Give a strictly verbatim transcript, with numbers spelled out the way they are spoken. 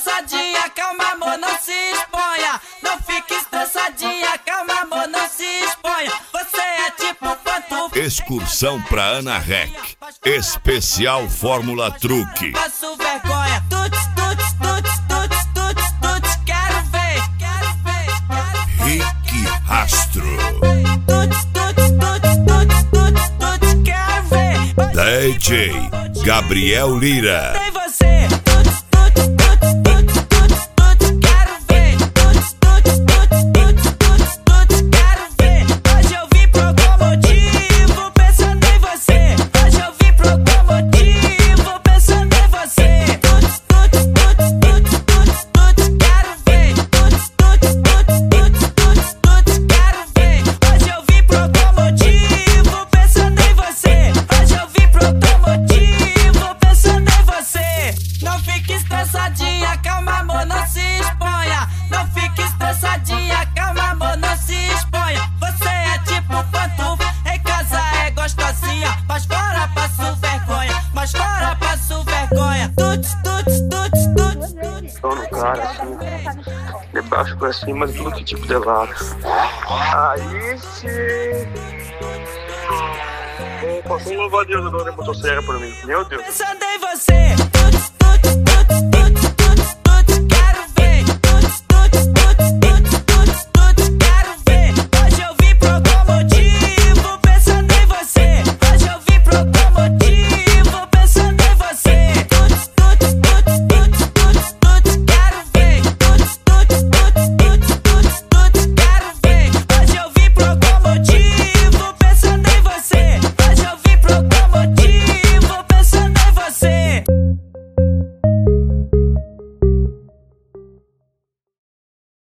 estressadinha, calma amor, não se exponha. Não fique estressadinha, calma amor, não se exponha. Você é tipo pantufa. Excursão pra Ana Rec. Especial Fórmula Truque. Passo vergonha. Tuts, tuts, tuts, tuts, tuts, tuts. Quero ver, quero ver, quero ver. Rick Rastro. Tuts, tuts, tuts, tuts, tuts, tuts. Quero ver. D J Gabriel Lira. Tem você. Tuts, tuts, tuts, tuts, tuts, tuts. Quero ver. Tuts, tuts, tuts, tuts, tuts, tuts. Quero ver. Hoje eu vim por algum motivo pensando em você. Hoje eu vim por algum motivo pensando em você. Tuts, tuts, tuts, tuts, tuts, tuts. Quero ver. Tuts, tuts, tuts, tuts, tuts, tuts. Quero ver. Hoje eu vim por algum motivo pensando em você. Hoje eu vim por algum motivo pensando em você. Não fique estressadinha, calma amor, não se exponha. Não fique estressadinha, calma amor, não se exponha. Você é tipo pantufa, em casa é gostosinha, mas fora passo vergonha, mas fora passo vergonha. Tuts, tuts, tuts, tuts, tuts. Tô no cara assim, de baixo pra cima, tudo que tipo de lado. Aí sim. Passou um louva-a-Deus agora, botou serra pra mim. Meu Deus. Pensando em